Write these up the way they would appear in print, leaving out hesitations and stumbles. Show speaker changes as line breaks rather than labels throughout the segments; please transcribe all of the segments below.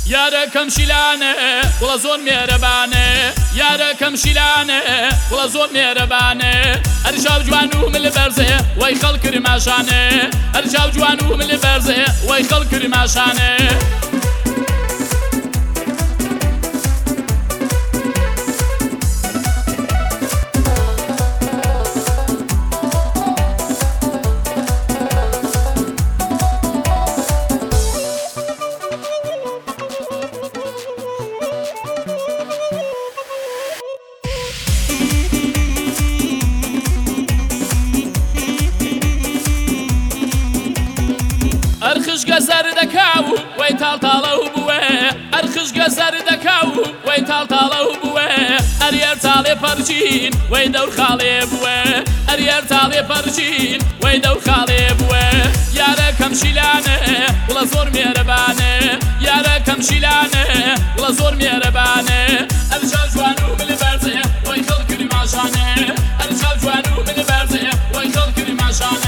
یارەکەم شیلانە وڵە زۆر مێرەبانە یارەکەم شیلانە وڵە زۆر مێرەبانە هەرچاو جوان و مل بەرزێ وەی خەڵ کرماشانە هەرچاو جوان و مل بەرزێ وەی خەڵ کرماشانە ئەرخشگە زەردەکاو وەی تاڵتاڵە و بووە ئەرخشگە زەردەکاو وەی تاڵتاڵە و بووە ئەریەر تاڵێ پەرچین وەی دەور خاڵێ بووە ئەریەر تاڵێ پەرچین وەی دەور خاڵێ بووە یارەکەم شیلانە وڵە زۆر مێرەبانە یارەکەم شیلانە وڵە زۆر مێرەبانە ئەرچاو جوان و مل بەرزێ وەی خەڵ کرماشانە ئەرچاو جوان و مل بەرزێ وەی خەڵ کرماشانە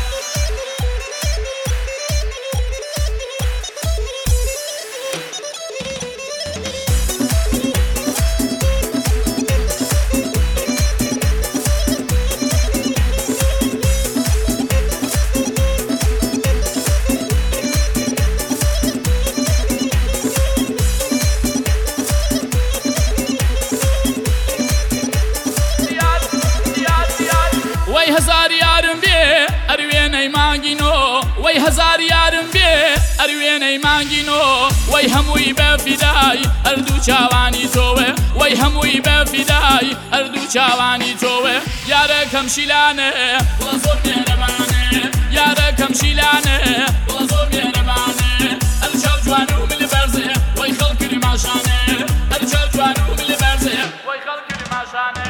وەی هەزار یارم بێ ئەروێنەی مانگینۆ وەی هەزار یارم بێ ئەروێنەی مانگینۆ وەی هەمووی بە فیدای هەردوو چاوانی تۆوە وەی هەمووی بە فیدای هەردوو چاوانی تۆوە یارەکەم شیلانە وڵە زۆر مێرەبانە یارەکەم شیلانە وڵە زۆر مێرەبانە هەرچاو جوان و مل بەرزێ وەی خەڵ کرماشانە هەرچاو جوان و مل بەرزێ وەی خەڵ کرماشانە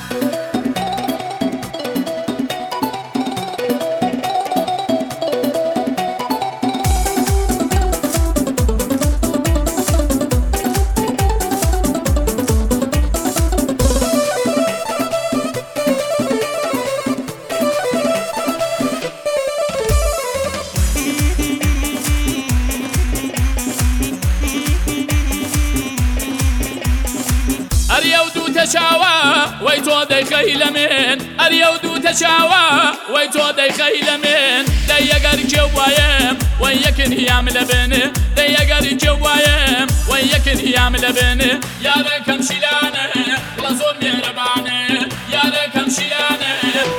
ئەریەو دووتە چاوە وەی تۆ دەیخەی لە من ئەریەو دووتە چاوە وەی تۆ دەیخەی لە من دەی ئەگەر کێو وایەم وەی یەکن هیام لە بن دەی ئەگەر کێو وایەم وەی یەکن هیام لە بن یارەکەم شیلانە وڵە زۆر مێرەبانە یارەکەم شیلانە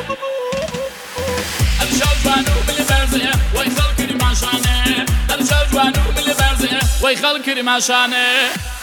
هەرچاو جوان و مل بەرزێ وەی خەڵ کرماشانە هەرچاو جوان و مل بەرزێ وەی خەڵ کرماشانە